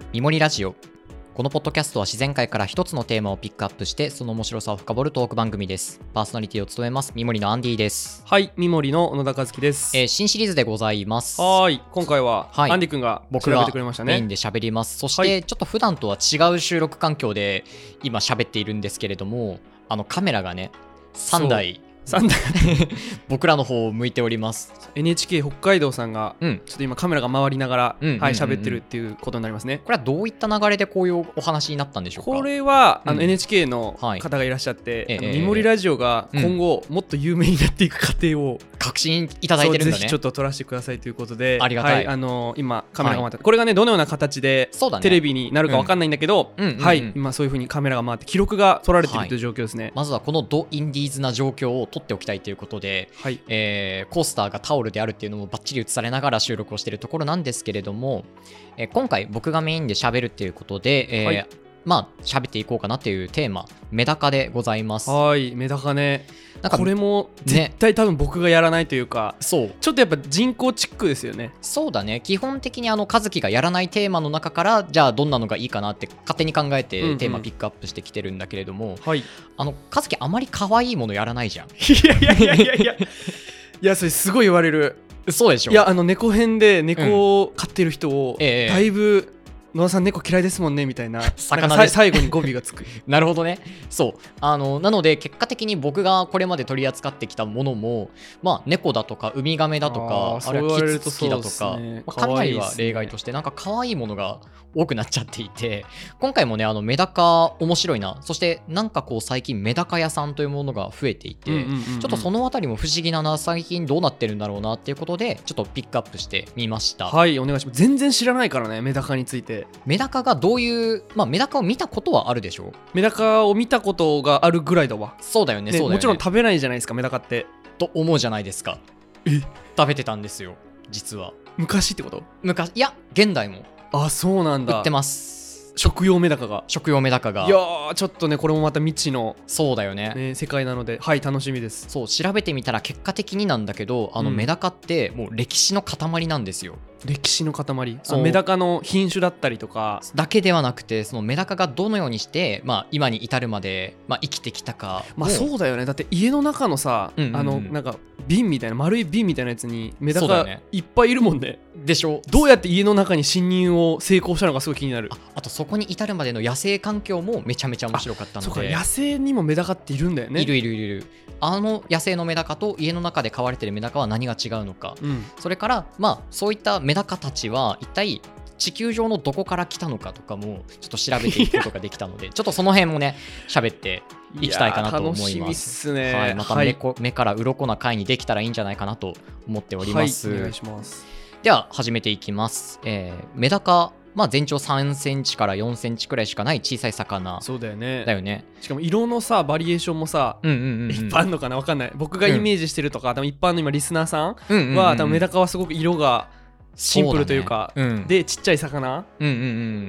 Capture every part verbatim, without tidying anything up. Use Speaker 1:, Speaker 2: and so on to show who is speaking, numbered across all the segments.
Speaker 1: みもりラジオ。このポッドキャストは自然界から一つのテーマをピックアップしてその面白さを深掘るトーク番組です。パーソナリティを務めますみもりのアンディです。
Speaker 2: はい、みもりの小野田和樹です。
Speaker 1: えー、新シリーズでございます。
Speaker 2: はい、今回は、はい、アンディ君が調べてくれましたね。
Speaker 1: 僕がメインで喋ります。そして、はい、ちょっと普段とは違う収録環境で今喋っているんですけれども、あのカメラがねさんだいさんだい僕らの方を向いております。
Speaker 2: エヌエイチケー 北海道さんが、うん、ちょっと今カメラが回りながら、うんうんうんうん、はい、喋ってるっていうことになりますね。
Speaker 1: これはどういった流れでこういうお話になったんでしょうか。
Speaker 2: これはあの、うん、エヌエイチケー の方がいらっしゃって、はい、みもりラジオが今後、うん、もっと有名になっていく過程を
Speaker 1: 確信いただいてるんだね。
Speaker 2: ぜひちょっと撮らせてくださいということで、
Speaker 1: ありがたい、
Speaker 2: はい、あのー、今カメラが回って、はい、これがねどのような形でテレビになるか分かんないんだけど、うん、はい、今そういう風にカメラが回って記録が撮られているという状況ですね。はい、
Speaker 1: まずはこのドインディーズな状況を撮っておきたいということで、はい、えー、コースターがタオルであるっていうのもバッチリ映されながら収録をしているところなんですけれども、えー、今回僕がメインで喋るっていうことで、えーはい、まあ喋っていこうかなっていうテーマ、メダカでございます。
Speaker 2: はい、メダカね。なんかこれも絶対多分僕がやらないというか、ね、そうちょっとやっぱ人工チックですよね。
Speaker 1: そうだね。基本的にあの和樹がやらないテーマの中からじゃあどんなのがいいかなって勝手に考えてテーマピックアップしてきてるんだけれども、うんうん、はい、あの和樹あまり可愛いものやらないじゃん。い
Speaker 2: やいやいやいやいやいや、それすごい言われる。
Speaker 1: そうでしょ。
Speaker 2: いや、あの猫編で猫を飼ってる人をだいぶ、野田さん猫嫌いですもんねみたいな魚で最後に語尾がつく
Speaker 1: なるほどね。そうあのなので結果的に僕がこれまで取り扱ってきたものも、まあ、猫だとかウミガメだとか、 あ, あれはキツツキだとか、ね、まあ、雷は例外としてなんか可愛いものが多くなっちゃっていて、今回もねあのメダカ面白いな。そしてなんかこう最近メダカ屋さんというものが増えていて、うんうんうんうん、ちょっとそのあたりも不思議なな、最近どうなってるんだろうなっていうことでちょっとピックアップしてみました。
Speaker 2: はい、お願いします。全然知らないからね、メダカについて。
Speaker 1: メダカがどういう、まあ、メダカを見たことはあるでしょう。
Speaker 2: メダカを見たことがあるぐらいだわ。
Speaker 1: そうだよね、
Speaker 2: ね、
Speaker 1: そうだよね。
Speaker 2: もちろん食べないじゃないですかメダカって
Speaker 1: と思うじゃないですか。
Speaker 2: え、
Speaker 1: 食べてたんですよ実は。
Speaker 2: 昔ってこと？
Speaker 1: 昔、いや現代も。
Speaker 2: あ、そうなんだ。
Speaker 1: 売ってます。
Speaker 2: 食用メダカが
Speaker 1: 食用メダカが。
Speaker 2: いやー、ちょっとねこれもまた未知の、
Speaker 1: そうだよ ね,
Speaker 2: ね世界なので、はい、楽しみです。
Speaker 1: そう調べてみたら結果的になんだけど、あのメダカってもう歴史の塊なんですよ。
Speaker 2: 歴史の塊。そう、メダカの品種だったりとか
Speaker 1: だけではなくて、そのメダカがどのようにして、まあ、今に至るまで、まあ、生きてきたか。
Speaker 2: まあそうだよね。だって家の中のさ、うんうんうん、あのなんか瓶みたいな丸い瓶みたいなやつにメダカいっぱいいるもんね。
Speaker 1: でしょ。
Speaker 2: どうやって家の中に侵入を成功したのかすごい気になる。
Speaker 1: あ, あとそこに至るまでの野生環境もめちゃめちゃ面白かったので。
Speaker 2: そうか、野生にもメダカっているんだよね。
Speaker 1: いるいるいる。あの野生のメダカと家の中で飼われてるメダカは何が違うのか、うん、それからまあそういったメダカたちは一体地球上のどこから来たのかとかもちょっと調べていくことができたのでちょっとその辺もね喋っていきたいかなと思います。
Speaker 2: 楽しみっすね。
Speaker 1: はい、また 目,、はい、目から鱗な回にできたらいいんじゃないかなと思っております。
Speaker 2: はい、お願いします。
Speaker 1: では始めていきます。えー、メダカ、まあ、全長さんセンチからよんセンチくらいしかない小さい魚。
Speaker 2: そうだよね。
Speaker 1: だよね。
Speaker 2: しかも色のさバリエーションもさ、うんうんうんうん、いっぱいあるのかな、分かんない。僕がイメージしてるとか、うん、多分一般の今リスナーさんは、うんうんうん、多分メダカはすごく色がシンプルというか、う、ね、うん、でちっちゃい魚、うんうんうん、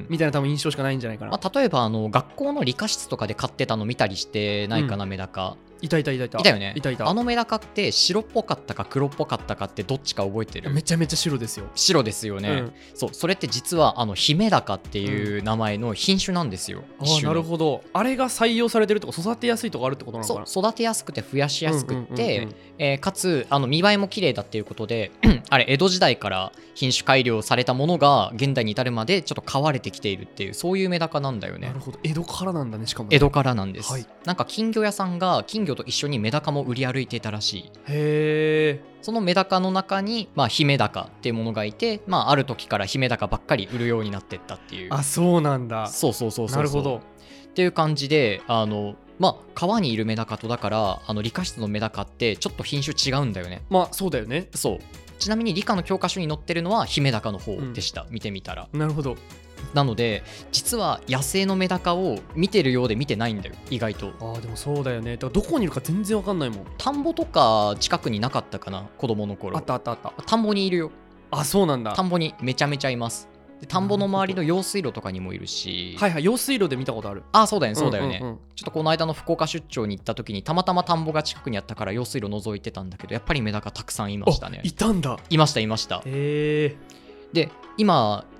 Speaker 2: みたいな多分印象しかないんじゃないかな。
Speaker 1: まあ、例えばあの学校の理科室とかで飼ってたの見たりしてないかな、うん、メダカ。
Speaker 2: いたいたいたいた
Speaker 1: いたよね。
Speaker 2: いたいた。
Speaker 1: あのメダカって白っぽかったか黒っぽかったかってどっちか覚えてる？
Speaker 2: めちゃめちゃ白ですよ。
Speaker 1: 白ですよね、うん、そうそれって実はあのヒメダカっていう名前の品種なんですよ、
Speaker 2: うん、あ、なるほど。あれが採用されてるとか育てやすいとかあるってことなのかな。
Speaker 1: そう、育てやすくて増やしやすくて、えー、かつあの見栄えも綺麗だっていうことであれ江戸時代から品種改良されたものが現代に至るまでちょっと飼われてきているっていう、そういうメダカなんだよね。
Speaker 2: なるほど。江戸からなんだね。しかも、ね、
Speaker 1: 江戸からなんです、はい、なんか金魚屋さんが金魚と一緒にメダカも売り歩いていたらしい。
Speaker 2: へー。
Speaker 1: そのメダカの中に、まあ、ヒメダカっていうものがいて、まあ、ある時からヒメダカばっかり売るようになってったっていう。
Speaker 2: あ、そうなんだ。
Speaker 1: そうそうそうそうそう。
Speaker 2: なるほど。
Speaker 1: っていう感じで、あのまあ川にいるメダカとだからあの理科室のメダカってちょっと品種違うんだよね。
Speaker 2: まあそうだよね。
Speaker 1: そう。ちなみに理科の教科書に載ってるのはヒメダカの方でした、うん、見てみたら。
Speaker 2: なるほど。
Speaker 1: なので実は野生のメダカを見てるようで見てないんだよ意外と。
Speaker 2: あー、でもそうだよね。だからどこにいるか全然わかんないもん。
Speaker 1: 田んぼとか近くになかったかな、子供の頃。
Speaker 2: あったあったあった。
Speaker 1: 田んぼにいるよ。
Speaker 2: あ、そうなんだ。
Speaker 1: 田んぼにめちゃめちゃいます。で田んぼの周りの用水路とかにもいるし。
Speaker 2: はいはい、用水路で見たことある。
Speaker 1: あ、そうだよねそうだよね、
Speaker 2: うんうんうん、
Speaker 1: ちょっとこの間の福岡出張に行った時にたまたま田んぼが近くにあったから用水路覗いてたんだけど、やっぱりメダカたくさんいましたね。
Speaker 2: いたんだ。
Speaker 1: いましたいました。
Speaker 2: へー。
Speaker 1: で今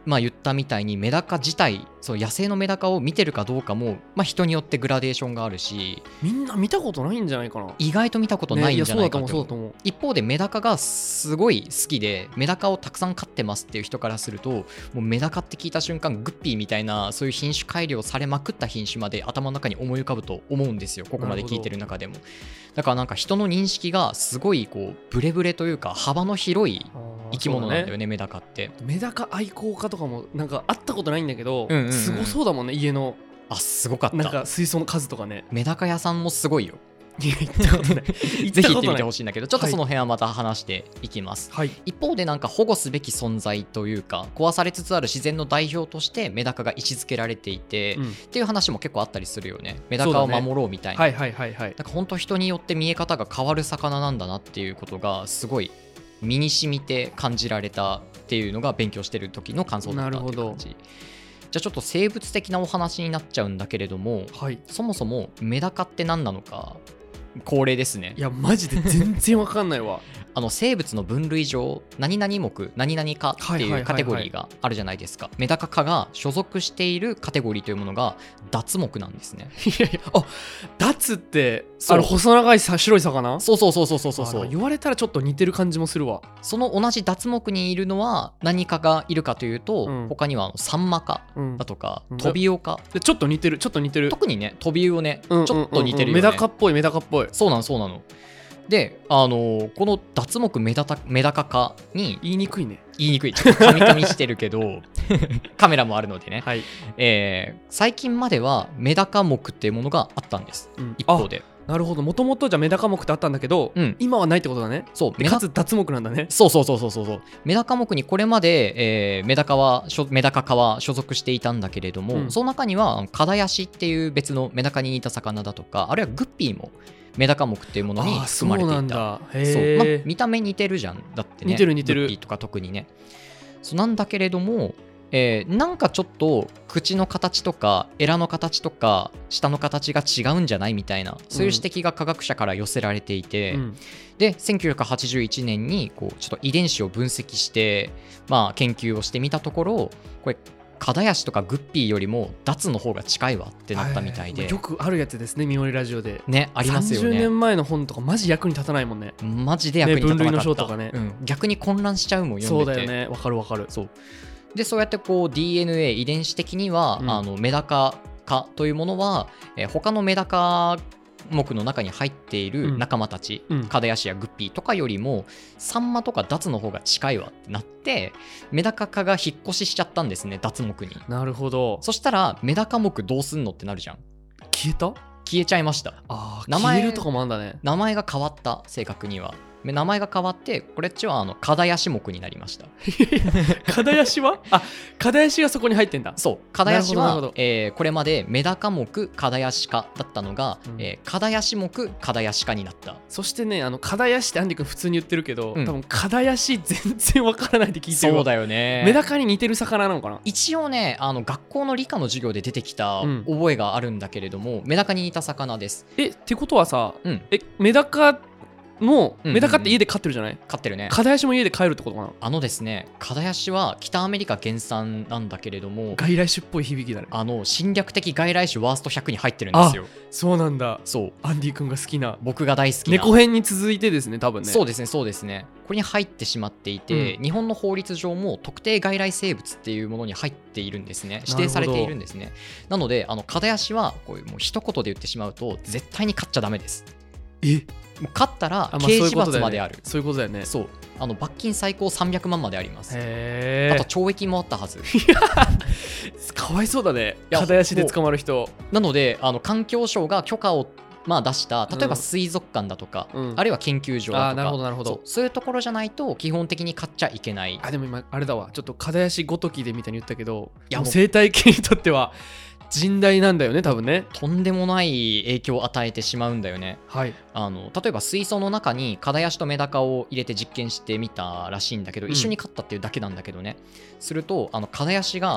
Speaker 1: まあ言ったみたいにメダカ自体、そう野生のメダカを見てるかどうかも、まあ、人によってグラデーションがあるし、
Speaker 2: みんな見たことないんじゃないかな。
Speaker 1: 意外と見たことないんじゃないかと、ね、
Speaker 2: そうだと思う。
Speaker 1: 一方でメダカがすごい好きでメダカをたくさん飼ってますっていう人からすると、もうメダカって聞いた瞬間グッピーみたいなそういう品種改良されまくった品種まで頭の中に思い浮かぶと思うんですよ、ここまで聞いてる中でも。だからなんか人の認識がすごいこうブレブレというか幅の広い生き物なんだよ ね, ねメダカって。
Speaker 2: メダカ愛好家とかもなんか会ったことないんだけど、うんうんうん、すごそうだもんね、家の。
Speaker 1: あ、すごかった。
Speaker 2: なんか水槽の数とかね。
Speaker 1: メダカ屋さんもすごいよ。
Speaker 2: いや行ったことない
Speaker 1: ぜひ行ってみてほしいんだけど、ちょっとその辺はまた話していきます、はい、一方でなんか保護すべき存在というか壊されつつある自然の代表としてメダカが位置づけられていて、うん、っていう話も結構あったりするよね。メダカを守ろうみたいな。
Speaker 2: はいはいはいはい。
Speaker 1: なんか本当人によって見え方が変わる魚なんだなっていうことがすごい身に染みて感じられたっていうのが勉強してる時の感想だったっていう感じ。じゃあちょっと生物的なお話になっちゃうんだけれども、はい、そもそもメダカって何なのか恒例ですね。
Speaker 2: いやマジで全然わかんないわ
Speaker 1: あの生物の分類上何々目何々科っていうカテゴリーがあるじゃないですか。メダカ科が所属しているカテゴリーというものが脱目なんですね。
Speaker 2: いやいや、あ、脱ってあの細長いさ白い魚。
Speaker 1: そうそうそうそうそうそう。
Speaker 2: 言われたらちょっと似てる感じもするわ。
Speaker 1: その同じ脱目にいるのは何科がいるかというと、うん、他にはあのサンマ科だとか、うん、トビウオ科、
Speaker 2: うん、ちょっと似てるちょっと似てる。
Speaker 1: 特にねトビウオね、うんうんうんうん、ちょっと似てるよね。
Speaker 2: メダカっぽいメダカっぽい。
Speaker 1: そうなのそうなの。で、あのー、この脱目メダタメダカ科に
Speaker 2: 言いにくいね。
Speaker 1: 言いにくい。ちょっと噛み噛みしてるけどカメラもあるのでね、はい、えー、最近まではメダカ目っていうものがあったんです、うん、一方で。
Speaker 2: なるほど、もともとじゃメダカ目ってあったんだけど、うん、今はないってことだね。
Speaker 1: そう、
Speaker 2: かつ脱目なんだね。
Speaker 1: そうそうそうそうそう。メダカ目にこれまで、えー、メダカはメダカ科は所属していたんだけれども、うん、その中にはカダヤシっていう別のメダカに似た魚だとか、あるいはグッピーもメダカ目っていうものに含まれていた。
Speaker 2: そうなんだ。へ
Speaker 1: ー。そう、まあ、見た目似てるじゃん。だってね。
Speaker 2: 似てる似てる。
Speaker 1: グッピーとか特にね。そうなんだけれども、えー、なんかちょっと口の形とかエラの形とか舌の形が違うんじゃないみたいな、そういう指摘が科学者から寄せられていて、うん、でせんきゅうひゃくはちじゅういちねんにこうちょっと遺伝子を分析して、まあ、研究をしてみたところ、これカダヤシとかグッピーよりもダツの方が近いわってなったみたいで、
Speaker 2: よくあるやつですね、みもりラジオで
Speaker 1: ね、ありますよね。
Speaker 2: さんじゅうねんまえの本とかマジ役に立たないもんね。
Speaker 1: マジで役に立たなかった、ね、分類の
Speaker 2: 書とかね、
Speaker 1: うん、逆に混乱しちゃうもん読んでて。
Speaker 2: そうだよね、わかるわかる。
Speaker 1: そうで、そうやってこう ディーエヌエー 遺伝子的には、うん、あのメダカ科というものは、えー、他のメダカ目の中に入っている仲間たち、うん、カダヤシやグッピーとかよりもサンマとかダツの方が近いわってなって、メダカ科が引っ越ししちゃったんですね、脱目に。
Speaker 2: なるほど。
Speaker 1: そしたらメダカ目どうすんのってなるじゃん。
Speaker 2: 消えた
Speaker 1: 消えちゃいました。
Speaker 2: あ、名前消えるとかもあんだね。
Speaker 1: 名前が変わった、正確には名前が変わって、これっちはあのカダヤシ目になりました。
Speaker 2: カダヤシはあ、カダヤシがそこに入ってんだ。
Speaker 1: そう、カダヤシは、えー、これまでメダカ目カダヤシ科だったのが、うん、えー、カダヤシ目カダヤシ科になった。
Speaker 2: そしてね、あのカダヤシってアンディ君普通に言ってるけど、うん、多分カダヤシ全然わからないって聞いてる。
Speaker 1: そうだよね。
Speaker 2: メダカに似てる魚なのかな。
Speaker 1: 一応ね、あの学校の理科の授業で出てきた覚えがあるんだけれども、うん、メダカに似た魚です。
Speaker 2: え、ってことはさ、うん、えメダカもうメダカって家で飼ってるじゃない。
Speaker 1: 飼ってるね。
Speaker 2: カダヤシも家で飼えるってことかな。
Speaker 1: あのですね、カダヤシは北アメリカ原産なんだけれども、
Speaker 2: 外来種っぽい響きだね。
Speaker 1: あの侵略的外来種ワーストひゃくに入ってるんですよ。
Speaker 2: そうなんだ。
Speaker 1: そう、
Speaker 2: アンディ君が好きな、
Speaker 1: 僕が大好きな
Speaker 2: 猫編に続いてですね、多分ね。
Speaker 1: そうですねそうですね。これに入ってしまっていて、うん、日本の法律上も特定外来生物っていうものに入っているんですね。指定されているんですね。なのであのカダヤシはこういうもう一言で言ってしまうと絶対に飼っちゃダメです。
Speaker 2: え、
Speaker 1: もう勝ったら刑事罰まである。
Speaker 2: そういうことだよね。
Speaker 1: そう、あの罰金最高さんびゃくまんまであります。
Speaker 2: へー。
Speaker 1: あと懲役もあったはず。
Speaker 2: かわいそうだね、カダヤシで捕まる人。
Speaker 1: なのであの環境省が許可をまあ出した例えば水族館だとか、うん、あるいは研究所だとか、
Speaker 2: あ、なるほどなるほど。
Speaker 1: そう、そういうところじゃないと基本的に飼っちゃいけない。
Speaker 2: あ、でも今あれだわ、ちょっとカダヤシごときでみたいに言ったけど、いやもう生態系にとっては甚大なんだよね、多分ね。
Speaker 1: とんでもない影響を与えてしまうんだよね。
Speaker 2: はい。
Speaker 1: あの例えば水槽の中にカダヤシとメダカを入れて実験してみたらしいんだけど、うん、一緒に飼ったっていうだけなんだけどね。するとあのカダヤシが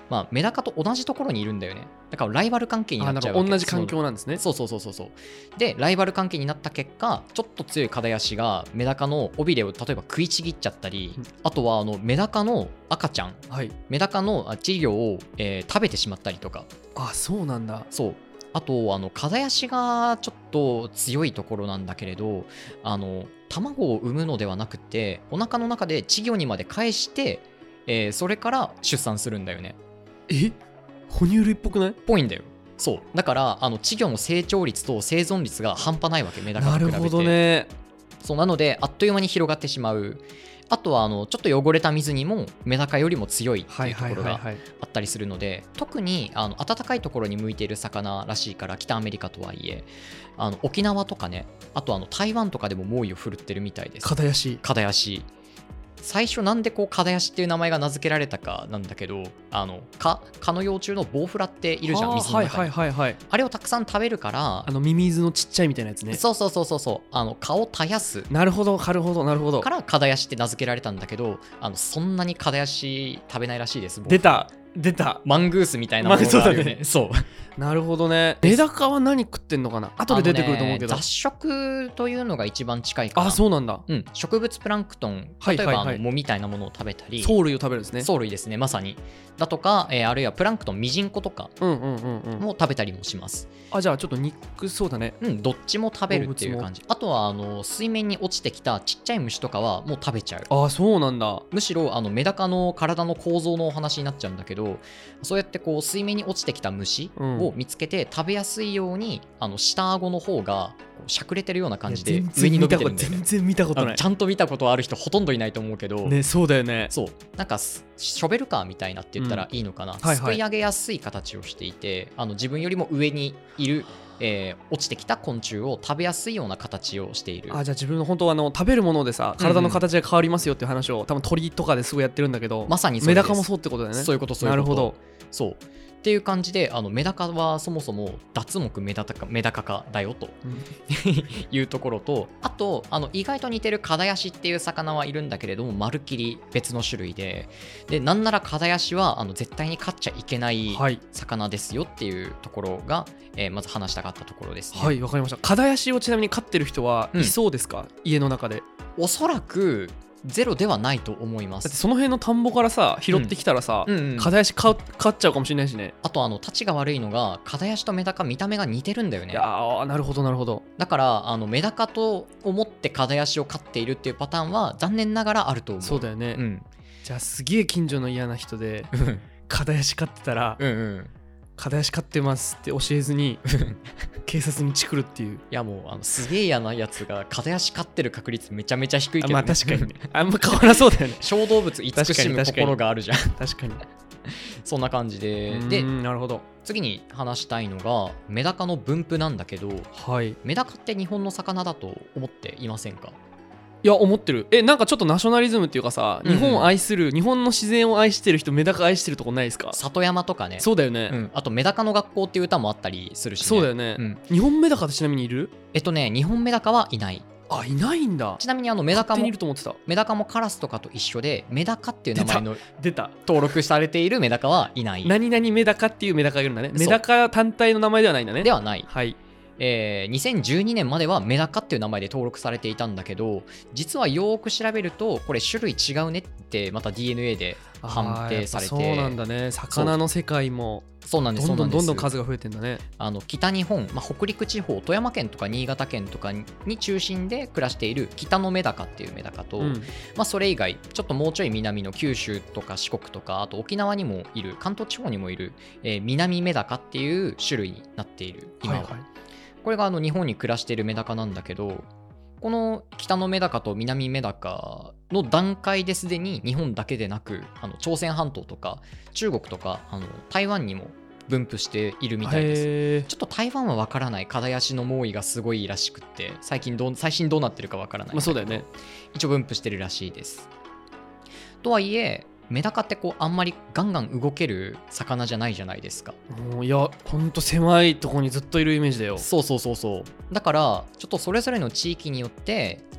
Speaker 1: まあ、メダカと同じところにいるんだよね。だからライバル関係になっちゃうわけ。
Speaker 2: 同じ環境なんですね。
Speaker 1: そうそうそうそうそう。でライバル関係になった結果、ちょっと強いカダヤシがメダカの尾びれを例えば食いちぎっちゃったり、うん、あとはあのメダカの赤ちゃん、はい、メダカの稚魚を、えー、食べてしまったりとか。
Speaker 2: あ、そうなんだ。
Speaker 1: そう。あとあのカダヤシがちょっと強いところなんだけれど、あの卵を産むのではなくてお腹の中で稚魚にまで返して、えー、それから出産するんだよね。
Speaker 2: え、哺乳類っぽくない？っ
Speaker 1: ぽいんだよ。そうだからあの稚魚の成長率と生存率が半端ないわけ、メダカと比べて。
Speaker 2: なるほどね。
Speaker 1: そうなのであっという間に広がってしまう。あとはあのちょっと汚れた水にもメダカよりも強いっていうところがあったりするので、特にあの暖かいところに向いている魚らしいから、北アメリカとはいえあの沖縄とかね、あとあの台湾とかでも猛威を振るってるみたいです。
Speaker 2: カダヤシ。
Speaker 1: カダヤシ。最初なんでこうカダヤシっていう名前が名付けられたかなんだけど、あの蚊蚊の幼虫のボウフラっているじゃん、水の中に。はいはいはいはい。あれをたくさん食べるから、
Speaker 2: あのミミズのちっちゃいみたいなやつね。
Speaker 1: そうそうそうそうそう、あの蚊を絶やす。
Speaker 2: なるほどなるほどなるほど。
Speaker 1: からカダヤシって名付けられたんだけど、あのそんなにカダヤシ食べないらしいです。
Speaker 2: 出た出た。
Speaker 1: マングースみたいなものがあるよね。まあ、そうだね。
Speaker 2: そうなるほどね。メダカは何食ってんのかな。後で出てくると思うけど、
Speaker 1: ね、雑食というのが一番近いかな。
Speaker 2: あ、そうなんだ。
Speaker 1: うん、植物プランクトン、例えば、はいはいはい、あの藻みたいなものを食べたり、
Speaker 2: 藻類を食べるんですね。
Speaker 1: 藻類ですね、まさに。だとか、えー、あるいはプランクトン、ミジンコとかも食べたりもします。
Speaker 2: うんうんうんうん、あ、じゃあちょっと肉そうだね。
Speaker 1: うん、どっちも食べるっていう感じ。あとはあの水面に落ちてきたちっちゃい虫とかはもう食べちゃう。
Speaker 2: あ、そうなんだ。
Speaker 1: むしろあのメダカの体の構造のお話になっちゃうんだけど、そうやってこう水面に落ちてきた虫を見つけて食べやすいように、うん、あの下顎の方がしゃくれてるような感じで上に伸びてるんだよね。
Speaker 2: 全然見たことない。
Speaker 1: ちゃんと見たことある人ほとんどいないと思うけど
Speaker 2: ね。そうだよね。
Speaker 1: そうなんかショベルカーみたいなって言ったらいいのかな、うん、はいはい、すくい上げやすい形をしていて、あの自分よりも上にいる、えー、落ちてきた昆虫を食べやすいような形をしている。
Speaker 2: あ、じゃあ自分の本当はあの食べるものでさ、体の形が変わりますよっていう話を、うんうん、多分鳥とかですごいやってるんだけど、
Speaker 1: まさにそう
Speaker 2: です。メダカもそうってことだよね。
Speaker 1: そういうことそういうこと。
Speaker 2: なるほど。
Speaker 1: そうっていう感じで、あのメダカはそもそも脱目メダカメダカ科だよと、うん、いうところと、あとあの意外と似てるカダヤシっていう魚はいるんだけれども、まるっきり別の種類で、でなんならカダヤシはあの絶対に飼っちゃいけない魚ですよっていうところが、はい、えー、まず話したかったところですね。
Speaker 2: はい、わかりました。カダヤシをちなみに飼ってる人はいそうですか、うん、家の中で。
Speaker 1: おそらくゼロではないと思います。
Speaker 2: だってその辺の田んぼからさ拾ってきたらさ、うんうんうん、カダヤシ飼っちゃうかもしれないしね。
Speaker 1: あとあのタチが悪いのが、カダヤシとメダカ見た目が似てるんだよね。
Speaker 2: いやー、なるほどなるほど。
Speaker 1: だからあのメダカと思ってカダヤシを飼っているっていうパターンは残念ながらあると思う。
Speaker 2: そうだよね、うん、じゃあすげえ近所の嫌な人でカダヤシ飼ってたら、うんうん、カダヤシ飼ってますって教えずに警察にチクるっていう。い
Speaker 1: やもうあのすげえ嫌なやつがカダヤシ飼ってる確率めちゃめちゃ低いけど、ね、
Speaker 2: まあ確かにねあんま変わらそうだよね。
Speaker 1: 小動物慈しむ心があるじゃん。
Speaker 2: 確かに
Speaker 1: そんな感じで、で、
Speaker 2: なるほど。
Speaker 1: 次に話したいのがメダカの分布なんだけど、はい、メダカって日本の魚だと思っていませんか？
Speaker 2: いや思ってる。え、なんかちょっとナショナリズムっていうかさ、日本を愛する、日本の自然を愛してる人、メダカ愛してるとこないですか？
Speaker 1: 里山とかね。
Speaker 2: そうだよね、
Speaker 1: うん、あとメダカの学校っていう歌もあったりするし、ね、
Speaker 2: そうだよね、うん、日本メダカってちなみにいる？
Speaker 1: えっとね日本メダカはいない。
Speaker 2: あ、いないんだ。
Speaker 1: ちなみにあのメダカも
Speaker 2: いると思ってた。
Speaker 1: メダカもカラスとかと一緒で、メダカっていう名前の
Speaker 2: 出た
Speaker 1: 登録されているメダカはいない。
Speaker 2: 何々メダカっていうメダカがいるんだね。メダカ単体の名前ではないんだね。
Speaker 1: ではない。
Speaker 2: はい。
Speaker 1: えー、にせんじゅうにねんまではメダカっていう名前で登録されていたんだけど、実はよーく調べるとこれ種類違うねってまた ディーエヌエー で判定されて。
Speaker 2: そうなんだね。魚の世界も
Speaker 1: そうなんです。
Speaker 2: どんどんどんどん数が増えてんだね。
Speaker 1: あの北日本、まあ、北陸地方、富山県とか新潟県とかに中心で暮らしている北のメダカっていうメダカと、うん、まあ、それ以外ちょっともうちょい南の九州とか四国とか、あと沖縄にもいる、関東地方にもいる、えー、南メダカっていう種類になっている今は、はいはい、これがあの日本に暮らしているメダカなんだけど、この北のメダカと南メダカの段階ですでに日本だけでなく、あの朝鮮半島とか中国とかあの台湾にも分布しているみたいです。ちょっと台湾は分からない。カダヤシの猛威がすごいらしくって、最近どう最新どうなってるか分からない。
Speaker 2: まあそうだよね。
Speaker 1: 一応分布してるらしいです。とはいえメダカってこうあんまりガンガン動ける魚じゃないじゃないですか。
Speaker 2: いやほんと狭いところにずっといるイメージだよ。
Speaker 1: そうそうそうそう。だからちょっとそれぞれの地域によって若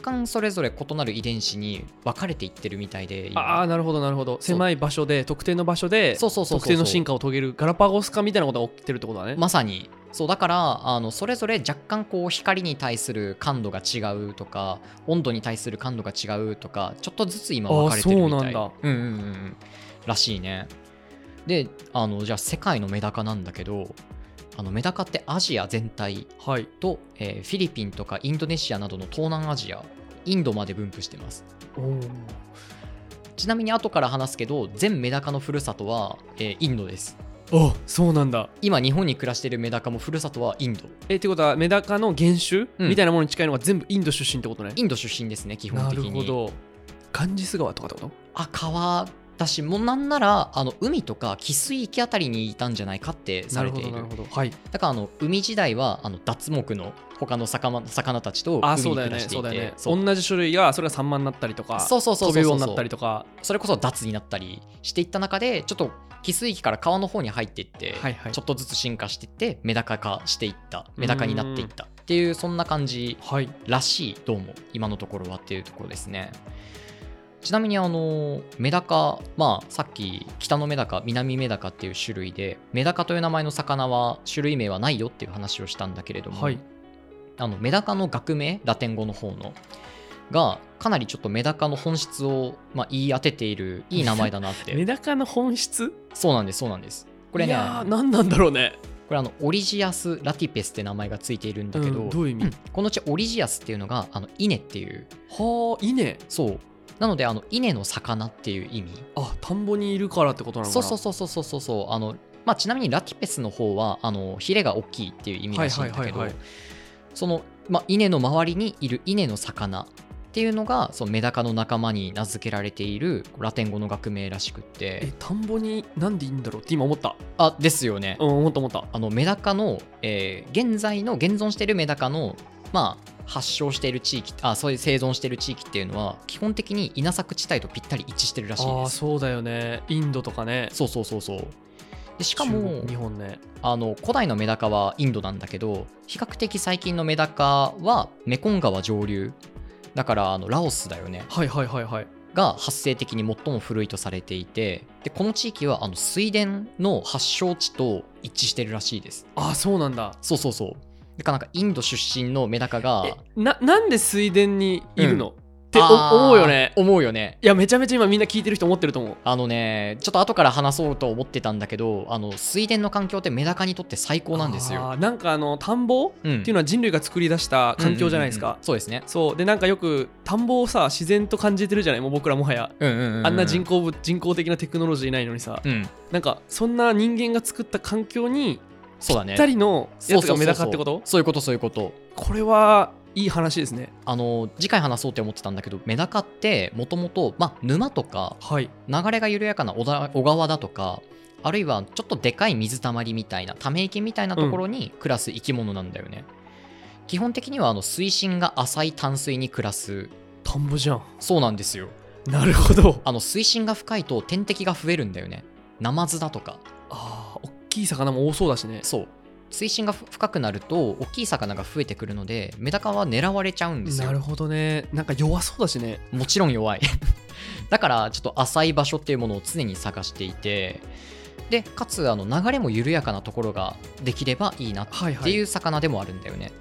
Speaker 1: 干それぞれ異なる遺伝子に分かれていってるみたいで、
Speaker 2: ああなるほどなるほど。狭い場所で特定の場所で特定の進化を遂げるガラパゴス化みたいなことが起きてるってことだね。
Speaker 1: まさにそうだから、あのそれぞれ若干こう光に対する感度が違うとか温度に対する感度が違うとかちょっとずつ今分かれてるみたい。あ、そうなんだ。うんうんうんらしいね。で、あのじゃあ世界のメダカなんだけど、あのメダカってアジア全体と、はいえー、フィリピンとかインドネシアなどの東南アジア、インドまで分布してます。おちなみに後から話すけど、全メダカのふるさとは、えー、インドです。
Speaker 2: あ、そうなんだ。
Speaker 1: 今日本に暮らしているメダカもふるさとはインド。
Speaker 2: えってことはメダカの原種、うん、みたいなものに近いのが全部インド出身ってことね。
Speaker 1: インド出身ですね、基本的に。
Speaker 2: なるほど。ガンジス川とかってこと？
Speaker 1: あ、川だし、もうなんならあの海とか汽水域あたりにいたんじゃないかってされている。なるほどなるほど、はい、だからあの海時代はあの脱目の他の魚、魚たちと海に暮らしていて、
Speaker 2: そうだよね、そうだよね。同じ種類がそれがサンマになったりとか、そうそうそうそうそう、トビウオになったりとか、
Speaker 1: それこそ脱になったりしていった中で、ちょっと汽水域から川の方に入っていって、はいはい、ちょっとずつ進化していってメダカ化していった、メダカになっていったっていう、そんな感じらしい、どうも今のところはっていうところですね。ちなみにあのメダカ、まあさっき北のメダカ、南メダカっていう種類で、メダカという名前の魚は種類名はないよっていう話をしたんだけれども、はい、あのメダカの学名、ラテン語の方のがかなりちょっとメダカの本質を、まあ、言い当てているいい名前だなって。
Speaker 2: メダカの本質？
Speaker 1: そうなんですそうなんです。これね、い
Speaker 2: やー何なんだろうね。
Speaker 1: これあのオリジアス・ラティペスって名前がついているんだけど、うん、
Speaker 2: どういう意味？うん、
Speaker 1: このうちオリジアスっていうのがあの稲っていう。
Speaker 2: はあ、稲。
Speaker 1: そうなのであの稲の魚っていう意味。
Speaker 2: あ、田んぼにいるからってことなのかな。
Speaker 1: そうそうそうそうそうそう。あの、まあ、ちなみにラティペスの方はあのヒレが大きいっていう意味らしいんだけど、はいはいはいはい、その、まあ、稲の周りにいる稲の魚っていうのがそのメダカの仲間に名付けられているラテン語の学名らしくって。
Speaker 2: え、田んぼになんでいいんだろうって今思った。
Speaker 1: あ、ですよね。
Speaker 2: うん、思った思った。
Speaker 1: あのメダカの、えー、現在の現存しているメダカのまあ発祥している地域、あ、そういう生存している地域っていうのは基本的に稲作地帯とぴったり一致してるらしいです。
Speaker 2: あ、そうだよね。インドとかね。
Speaker 1: そうそうそうそう。でしかも
Speaker 2: 日本ね、
Speaker 1: あの古代のメダカはインドなんだけど、比較的最近のメダカはメコン川上流だから、あのラオスだよね。
Speaker 2: はいはいはいはい。
Speaker 1: が発生的に最も古いとされていて、でこの地域はあの水田の発祥地と一致してるらしいです。
Speaker 2: あ、そうなんだ。
Speaker 1: そうそうそう。だからなんかインド出身のメダカが
Speaker 2: な, なんで水田にいるの、うん、って思うよね。
Speaker 1: 思うよね。
Speaker 2: いやめちゃめちゃ今みんな聞いてる人思ってると思う。
Speaker 1: あのね、ちょっと後から話そうと思ってたんだけど、あの水田の環境ってメダカにとって最高なんですよ。
Speaker 2: あ、なんかあの田んぼ、うん、っていうのは人類が作り出した環境じゃないですか、
Speaker 1: うんうんうんうん、そうですね。
Speaker 2: そうで、なんかよく田んぼをさ自然と感じてるじゃない、もう僕らもはや、うんうんうんうん、あんな人工人工的なテクノロジーないのにさ、うん、なんかそんな人間が作った環境にぴったりのやつがメダカってこと？
Speaker 1: そういうことそういうこと。
Speaker 2: これはいい話ですね。
Speaker 1: あの次回話そうって思ってたんだけど、メダカってもともと沼とか、はい、流れが緩やかな小田小川だとか、あるいはちょっとでかい水たまりみたいなため池みたいなところに暮らす生き物なんだよね、うん、基本的にはあの水深が浅い淡水に暮らす。
Speaker 2: 田んぼじゃん。
Speaker 1: そうなんですよ。
Speaker 2: なるほど。
Speaker 1: あの水深が深いと天敵が増えるんだよね。ナマズだとか。
Speaker 2: ああ、大きい魚も多そうだしね。
Speaker 1: そう、水深が深くなると大きい魚が増えてくるのでメダカは狙われちゃうんですよ。
Speaker 2: なるほどね。なんか弱そうだしね。
Speaker 1: もちろん弱いだからちょっと浅い場所っていうものを常に探していて、でかつあの流れも緩やかなところができればいいなっていう魚でもあるんだよね、はいはい。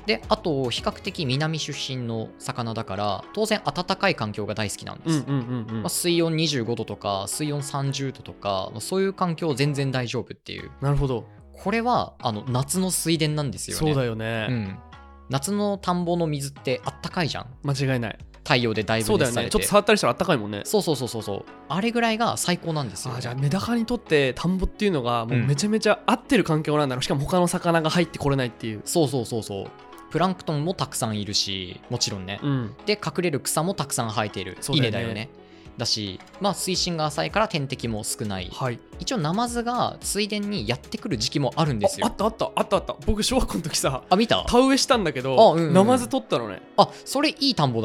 Speaker 1: であと比較的南出身の魚だから当然暖かい環境が大好きなんです、うんうんうんうん。まあ、水温にじゅうごどとか水温さんじゅうどとかそういう環境全然大丈夫っていう。
Speaker 2: なるほど。
Speaker 1: これはあの夏の水田なんですよね。
Speaker 2: そうだよね、うん、
Speaker 1: 夏の田んぼの水ってあったかいじゃん。
Speaker 2: 間違いない。
Speaker 1: 太陽でだいぶ熱されて。そうだよね。
Speaker 2: ちょっと触ったりしたらあったかいもんね。
Speaker 1: そうそうそうそうそう。あれぐらいが最高なんですよ、ね。
Speaker 2: あ、じゃあメダカにとって田んぼっていうのがもうめちゃめちゃ合ってる環境なんだろう、うん、しかも他の魚が入ってこれないっていう。
Speaker 1: そうそうそうそう。プランクトンもたくさんいるし、もちろんね、うん、で隠れる草もたくさん生えている。稲だよね。だし、まあ、水深が浅いから天敵も少ない、はい、一応ナマズが水田にやってくる時期もあるんですよ。
Speaker 2: あ, あったあったあったあった。僕小学校の時さ、
Speaker 1: あ見た
Speaker 2: 田植えしたんだけど、うんうん、ナマズ取ったのね。
Speaker 1: あ、それいい田んぼだね。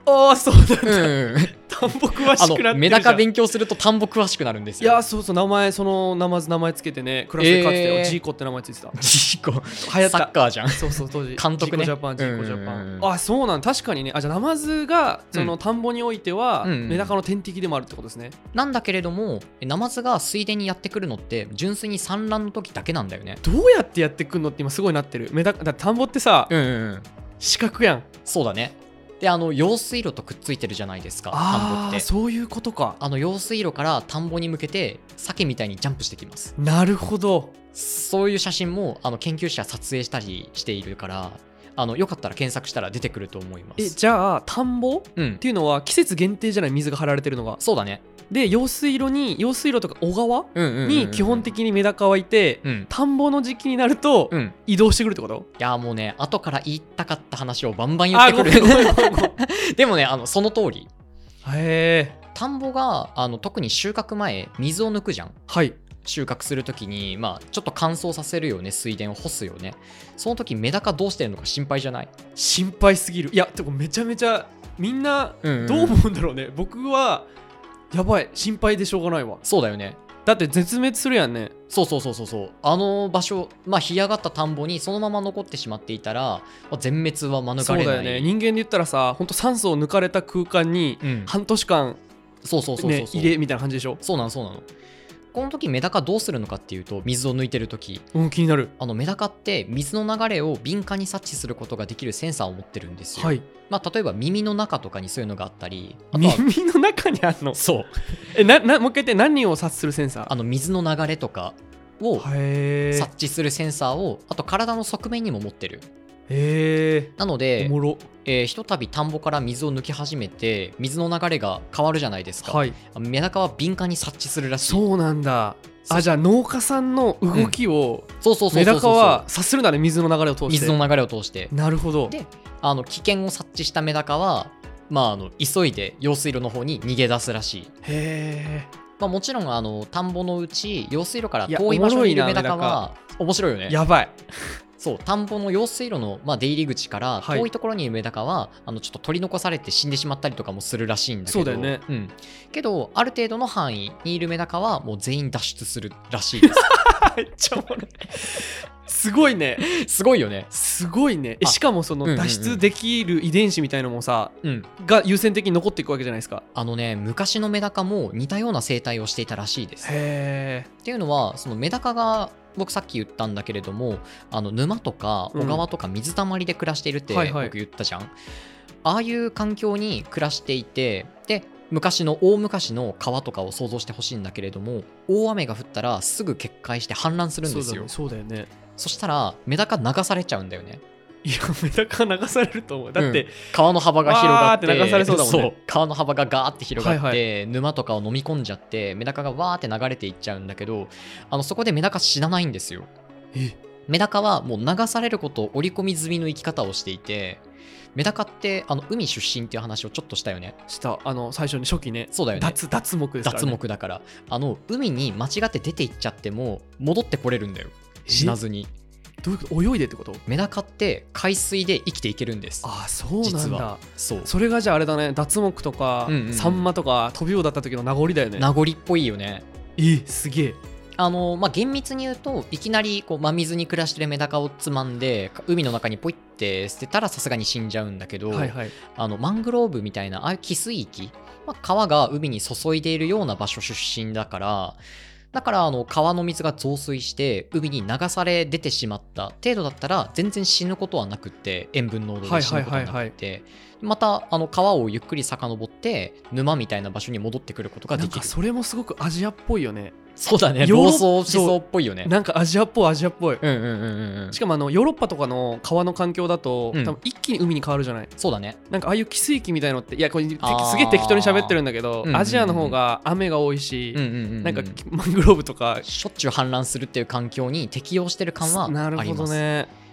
Speaker 2: ああそうなんだ、
Speaker 1: うん、
Speaker 2: 田んぼ詳しくなってるじゃん。
Speaker 1: メダカ勉強すると田んぼ詳しくなるんですよ。
Speaker 2: いやそうそう名前そのナマズ名前つけてねクラスで勝ってたよ、
Speaker 1: えー、
Speaker 2: ジーコって名前ついてた。
Speaker 1: ジーコ
Speaker 2: 流行った
Speaker 1: サッカーじゃん。
Speaker 2: そうそう当時
Speaker 1: 監督ね、
Speaker 2: ジーコジャパンジーコジャパン、あそうなん確かにね。あじゃあナマズがその田んぼにおいては、うん、メダカの天敵でもあるってことですね。
Speaker 1: なんだけれどもナマズが水田にやってくるのって純粋に産卵の時だけなんだよね。
Speaker 2: どうやってやってくるのって今すごいなってる。メダカだって田んぼってさ、うんうんうん、四角やん。
Speaker 1: そうだね。であの用水路とくっついてるじゃないですか田んぼって。
Speaker 2: そういうことか。
Speaker 1: あの用水路から田んぼに向けて鮭みたいにジャンプしてきます。
Speaker 2: なるほど。
Speaker 1: そういう写真もあの研究者撮影したりしているからあのよかったら検索したら出てくると思います。
Speaker 2: えじゃあ田んぼ、うん、っていうのは季節限定じゃない水が張られてるのが。
Speaker 1: そうだね。
Speaker 2: で用水路に用水路とか小川に基本的にメダカはいて、うん、田んぼの時期になると移動してくるってこと？
Speaker 1: いやもうね後から言いたかった話をバンバン言ってくる。でもねあのその通り。
Speaker 2: へー。
Speaker 1: 田んぼがあの特に収穫前水を抜くじゃん。
Speaker 2: はい。
Speaker 1: 収穫するときに、まあ、ちょっと乾燥させるよね。水田を干すよね。その時メダカどうしてるのか心配じゃない？
Speaker 2: 心配すぎる。いやてかめちゃめちゃみんなどう思うんだろうね、うんうん、僕はやばい心配でしょうがないわ。
Speaker 1: そうだよね。
Speaker 2: だって絶滅するやんね。
Speaker 1: そうそうそうそうそう。あの場所、まあ干上がった田んぼにそのまま残ってしまっていたら、まあ、全滅は免れない。
Speaker 2: そうだよね。人間で言ったらさ本当酸素を抜かれた空間に半年間、うん、
Speaker 1: そうそうそうそう
Speaker 2: そう、ね、入れみたいな感じでしょ。
Speaker 1: そうなのそうなの。この時メダカどうするのかっていうと水を抜いてる時、
Speaker 2: うん、気になる。
Speaker 1: あのメダカって水の流れを敏感に察知することができるセンサーを持ってるんですよ、はい。まあ、例えば耳の中とかにそういうのがあったり、あとは
Speaker 2: 耳の中にあるの？
Speaker 1: そう
Speaker 2: えななもう一回言って。何を察知するセンサー？
Speaker 1: あの水の流れとかを察知するセンサーをあと体の側面にも持ってる。
Speaker 2: へー。
Speaker 1: なので
Speaker 2: おもろ、
Speaker 1: えー、ひとたび田んぼから水を抜き始めて水の流れが変わるじゃないですか、はい、メダカは敏感に察知するらしい。
Speaker 2: そうなんだ。あじゃあ農家さんの動きをメダカは察するんだね。水の流れを通して。
Speaker 1: 水の流れを通して。
Speaker 2: なるほど。
Speaker 1: であの危険を察知したメダカは、まあ、あの急いで用水路の方に逃げ出すらしい。
Speaker 2: へー。
Speaker 1: まあ、もちろんあの田んぼのうち用水路から遠い場所にいるメダカは面白いよね。
Speaker 2: やばい。
Speaker 1: そう田んぼの用水路の、まあ、出入り口から遠いところにいるメダカは、はい、あのちょっと取り残されて死んでしまったりとかもするらしいんだけど。
Speaker 2: そうだよね、
Speaker 1: うん、けどある程度の範囲にいるメダカはもう全員脱出するらしいです。
Speaker 2: めっちゃおもろい。すごいね。
Speaker 1: すごいよね。
Speaker 2: すごいね。しかもその脱出できる遺伝子みたいのもさ、うんうんうん、が優先的に残っていくわけじゃないですか。
Speaker 1: あのね昔のメダカも似たような生態をしていたらしいです。
Speaker 2: へー。
Speaker 1: っていうのはそのメダカが僕さっき言ったんだけれどもあの沼とか小川とか水たまりで暮らしているって僕言ったじゃん、うんはいはい、ああいう環境に暮らしていてで昔の大昔の川とかを想像してほしいんだけれども大雨が降ったらすぐ決壊して氾濫するんですよ。
Speaker 2: そうだよね。そうだよね。
Speaker 1: そしたらメダカ流されちゃうんだよね。
Speaker 2: いやメダカ流されると思う。だって、うん、
Speaker 1: 川の幅が広がって
Speaker 2: 流されそうだもんね。
Speaker 1: そう川の幅がガーって広がって、はいはい、沼とかを飲み込んじゃってメダカがわーって流れていっちゃうんだけどあのそこでメダカ死なないんですよ。
Speaker 2: え
Speaker 1: メダカはもう流されることを織り込み済みの生き方をしていてメダカってあの海出身っていう話をちょっとしたよね。
Speaker 2: したあの最初に初期ね。
Speaker 1: そうだよね。
Speaker 2: 脱脱目ですからね。
Speaker 1: 脱目だからあの海に間違って出ていっちゃっても戻ってこれるんだよ死なずに。
Speaker 2: どういうこと？泳いでってこと？
Speaker 1: メダカって海水で生きていけるんです。
Speaker 2: ああそうなんだ。
Speaker 1: そう
Speaker 2: それがじゃああれだね脱目とか、うんうん、サンマとかトビウオだった時の名残だよね。
Speaker 1: 名残っぽいよね。
Speaker 2: えすげえ。
Speaker 1: あのまあ、厳密に言うといきなりこう真水に暮らしてるメダカをつまんで海の中にポイって捨てたらさすがに死んじゃうんだけど、はいはい、あのマングローブみたいなああいう汽水域、まあ、川が海に注いでいるような場所出身だからだからあの川の水が増水して海に流され出てしまった程度だったら全然死ぬことはなくって塩分濃度で死ぬことはなくってまたあの川をゆっくり遡って沼みたいな場所に戻ってくることができる。
Speaker 2: なんかそれもすごくアジアっぽいよね。
Speaker 1: そうだね。老僧思想っぽいよね。
Speaker 2: なんかアジアっぽいアジアっぽい、
Speaker 1: うんうんうんうん、
Speaker 2: しかもあのヨーロッパとかの川の環境だと、うん、多分一気に海に変わるじゃない。
Speaker 1: そうだね。
Speaker 2: なんかああいう汽水域みたいのっていやこれすげえ適当に喋ってるんだけど、うんうんうん、アジアの方が雨が多いし、うんうんうん、なんかマングローブとか
Speaker 1: しょっちゅう氾濫するっていう環境に適応してる感はあります。
Speaker 2: なるほどね。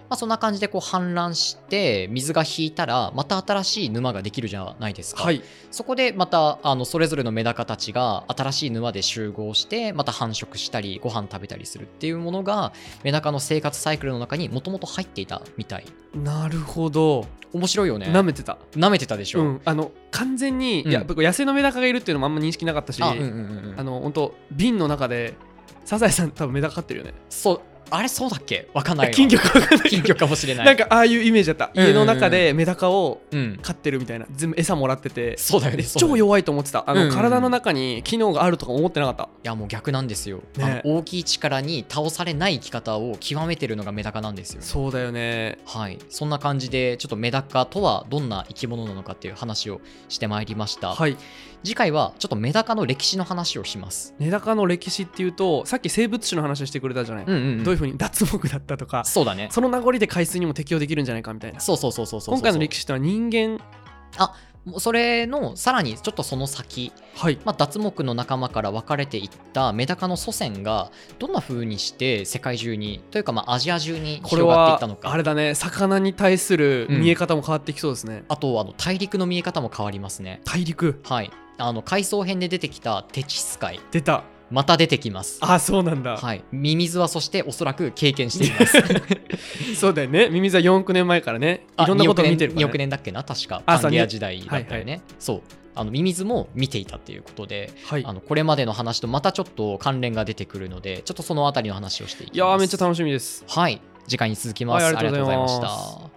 Speaker 1: まあ、そんな感じでこう氾濫して水が引いたらまた新しい沼ができるじゃないですか、
Speaker 2: はい、
Speaker 1: そこでまたあのそれぞれのメダカたちが新しい沼で集合してまた繁殖したりご飯食べたりするっていうものがメダカの生活サイクルの中にもともと入っていたみたい。
Speaker 2: なるほど、
Speaker 1: 面白いよね。
Speaker 2: 舐めてた
Speaker 1: 舐めてたでしょ、
Speaker 2: うん、あの完全に、うん、いや僕野生のメダカがいるっていうのもあんま認識なかったし、あ、うんうんうん、あの本当瓶の中でサザエさん多分メダカ飼ってるよね。
Speaker 1: そう、あれそうだっけ、わかんないわ。
Speaker 2: 金魚かわかんない、
Speaker 1: 金魚かもしれない。
Speaker 2: なんかああいうイメージだった、うんうんうん、家の中でメダカを飼ってるみたいな、全部餌もらってて、
Speaker 1: そうだよね、
Speaker 2: 超弱いと思ってた。あの、うんうん、体の中に機能があるとか思ってなかった。い
Speaker 1: やもう逆なんですよ、ね、あの大きい力に倒されない生き方を極めてるのがメダカなんですよ。
Speaker 2: そうだよね。
Speaker 1: はい、そんな感じでちょっとメダカとはどんな生き物なのかっていう話をしてまいりました。
Speaker 2: はい、
Speaker 1: 次回はちょっとメダカの歴史の話をします。
Speaker 2: メダカの歴史っていうと、さっき生物種の話をしてくれたじゃない、うんうんうん、どういう風に脱木だったとか、
Speaker 1: そうだね、
Speaker 2: その名残で海水にも適応できるんじゃないかみたいな。
Speaker 1: そうそうそうそうそう。
Speaker 2: 今回の歴史とは人間、
Speaker 1: あ、それのさらにちょっとその先、
Speaker 2: はい、
Speaker 1: まあ、脱木の仲間から分かれていったメダカの祖先がどんな風にして世界中にというかまあアジア中に広がっていったのか。
Speaker 2: これはあれだね、魚に対する見え方も変わってきそうですね、うん、
Speaker 1: あとあの大陸の見え方も変わりますね。
Speaker 2: 大陸、
Speaker 1: はい、あの海藻編で出てきたテチス海、
Speaker 2: 出た、
Speaker 1: また出てきます。
Speaker 2: あ、そうなんだ。
Speaker 1: はい、ミミズはそしておそらく経験しています
Speaker 2: そうだよね、ミミズはよんおくねんまえからね、いろんなことを見てるから、ね、
Speaker 1: におくねんだっけな、確かパンゲア時代だったよね、はいはい、そうあのミミズも見ていたっていうことで、はい、あのこれまでの話とまたちょっと関連が出てくるので、ちょっとそのあたりの話をしていきます。
Speaker 2: いやーめっちゃ楽しみです。
Speaker 1: はい、次回に続きます。はい、ありがとうございました。